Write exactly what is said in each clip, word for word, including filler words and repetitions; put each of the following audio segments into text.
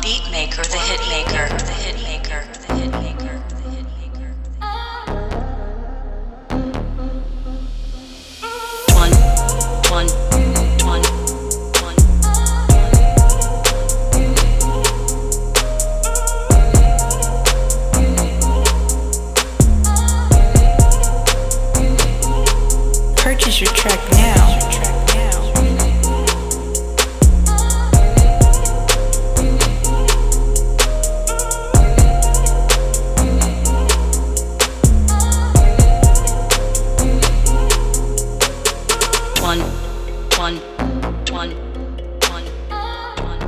Beatmaker, the hitmaker, the hitmaker, the hitmaker, the hitmaker. One, one, one, one. Purchase your track now. One, one, one, one, one.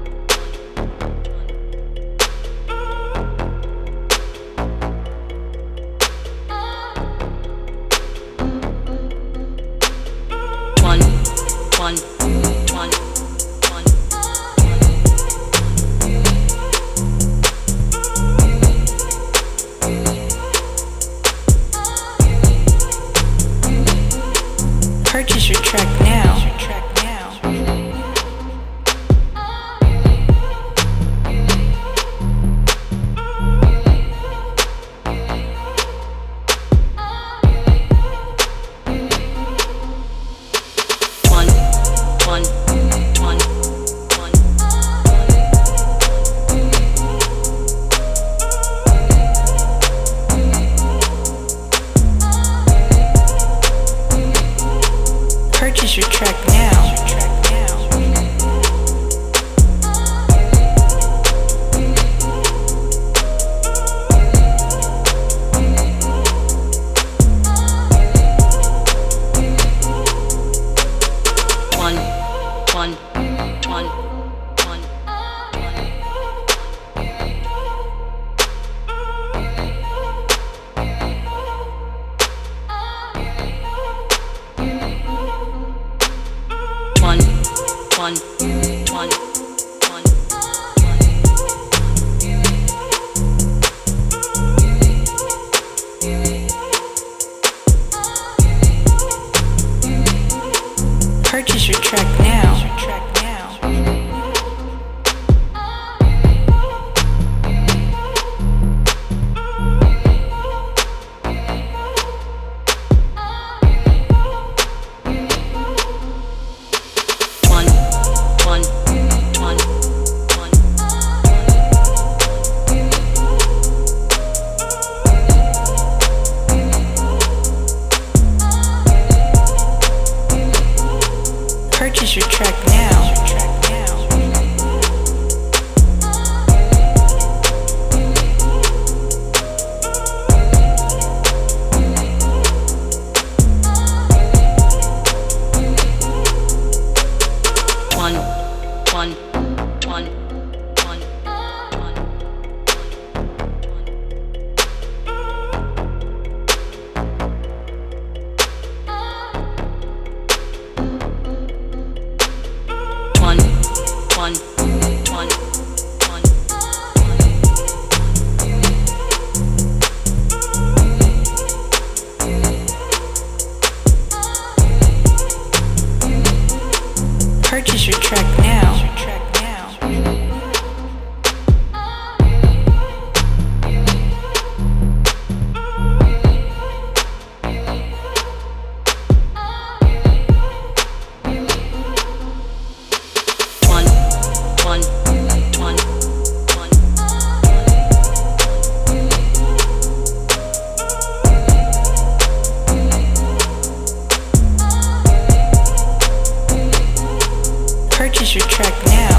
One, one, one, one. Purchase your track now. One, one, one, one. Purchase your track now. One, one, one, one, one. One, one, one, one, one. Purchase your track now. One, one, one, one. Purchase your track now. One, one, one, one, one. One, one, one, one. Purchase your track now. One, one, one, one. Purchase your track now.